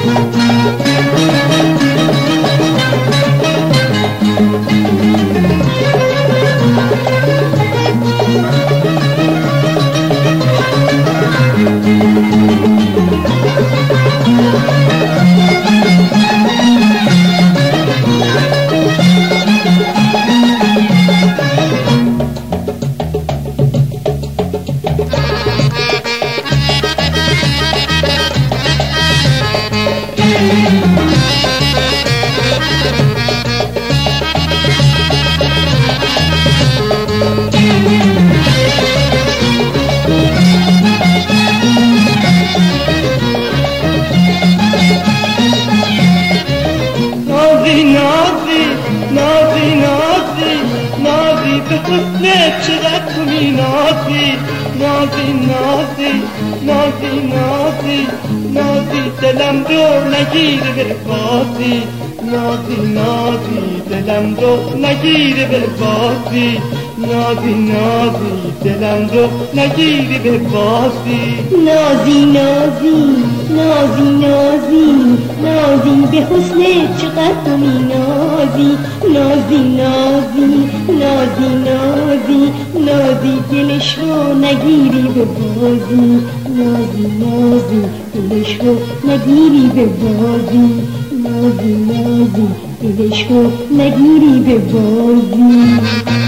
به حسنت چقدر تو می نازی، نازی نازی نازی نازی نازی دلم رو نگیره به بازی، نازی نازی دلم رو نگیره به بازی، نازی نازی دلم رو نگیره به بازی، نازی نازی نازی نازی نازی به حسنت چقدر تو می نازی، نازی نازی نازی نازی نازی دلش رو نگیری به بازی، نازی نازی دلش رو نگیری به بازی، نازی نازی دلش رو نگیری به بازی.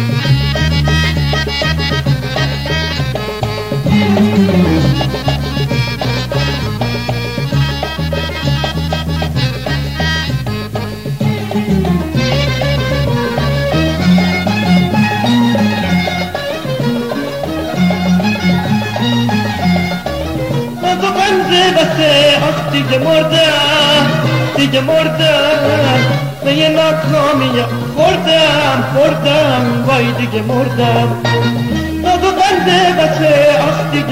دیگه مردم دیگه مردم به یه ناکامی خوردم وای دیگه مردم ناز و قنده بسه دیگه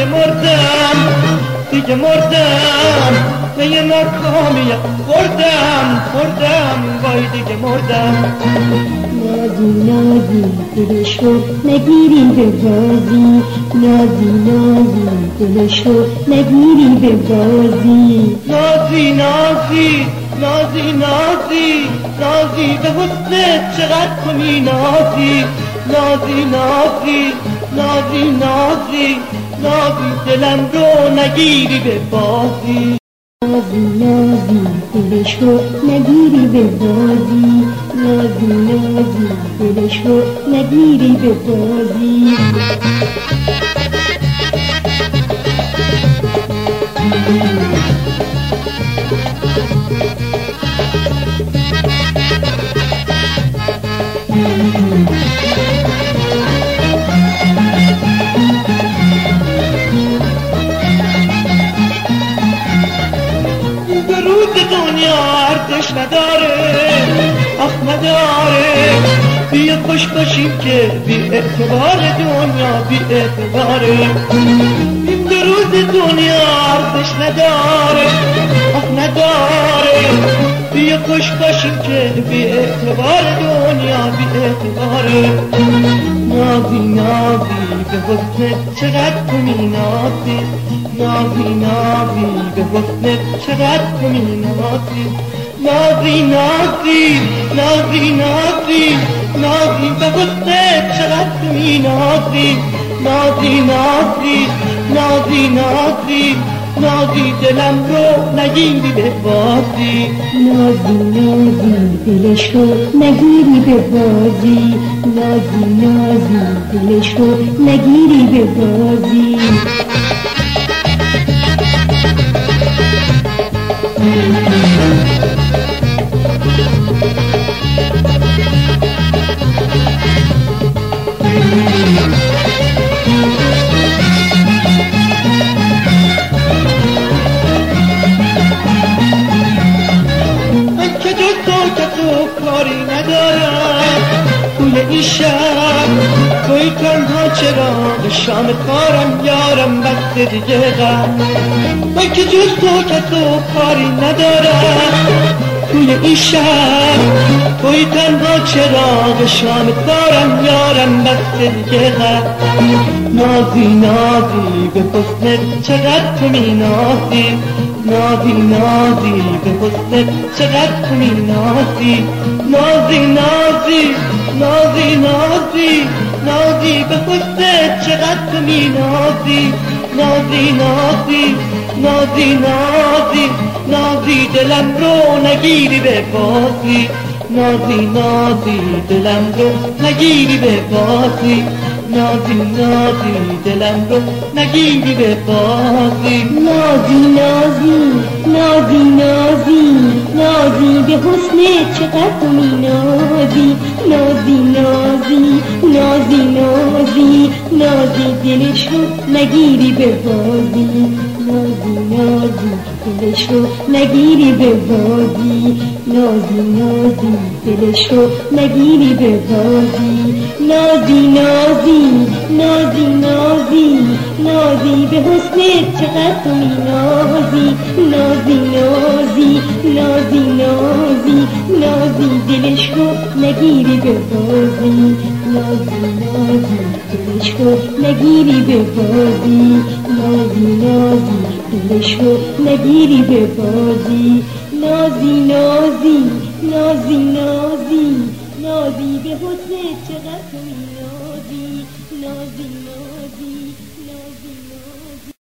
مردم به یه ناکامی خوردم وای دیگه مردم، نازی نازی دلش رو نگیری به بازی، نازی نازی دلش رو نگیری به بازی، نازی نازی نازی نازی نازی به حسنت چقدر تو می نازی، نازی نازی نازی نازی نازی دلم رو نگیری به بازی، نازی نازی دلش رو نگیری به بازی، نازی نازی دلش رو نگیری به بازی. دنیا ارزش نداره آخ نداره، بیا خوش باشیم که بی اعتبار دنیا بی اعتباره، این دو روز دنیا ارزش نداره آخ نداره، بیا خوش باشیم که بی اعتبار دنیا بی اعتباره، نازی نازی به حسنت چقدر تو می نازی، نازی نازی به حسنت چقدر تو می نازی، نازی نازی نازی نازی نازی به حسنت چقدر تو می نازی، نازی نازی نازی نازی نازی دلم رو نگیری به بازی، نازی نازی دلش رو نگیری به بازی، نازی نازی دلش رو نگیری به بازی. کاری ندارم توی این شب، توی تنها چرا شام کارم یارم بس دیگه غم، من که جز تو کسو کاری ندارم توی این شب، توی تنها چرا شام کارم یارم بس دیگه غم، نازی نازی به حسنت چقدر تو می نازی، نازی نازی به حسنت چقدر تو می نازی نازی نازی نازی نازی نازی به حسنت چقدر تو می نازی نازی نازی نازی نازی نازی دلم رو نگیری به بازی نازی نازی دلم رو نگیری به بازی نازی نازی دلم رو نگیری به بازی نازی نازی نازی نازی نازی به حسن چقدر تو می نازی نازی نازی نازی نازی نازی دلش رو نگیری به بازی نازی نازی دلش رو نگیری به بازی نازی نازی دلش رو نگیری به بازی نازی نازی نازی نازی نازی به حسن چقدر تو می نازی نازی نازی نازی نازی نازی دلش رو نگیری به بازی نازی نازی دلش رو نگیری به بازی نازی نازی دلش رو نگیری به بازی نازی نازی نازی نازی نازی به حسن چقدر تو می نازی نازی نازی نازی نازی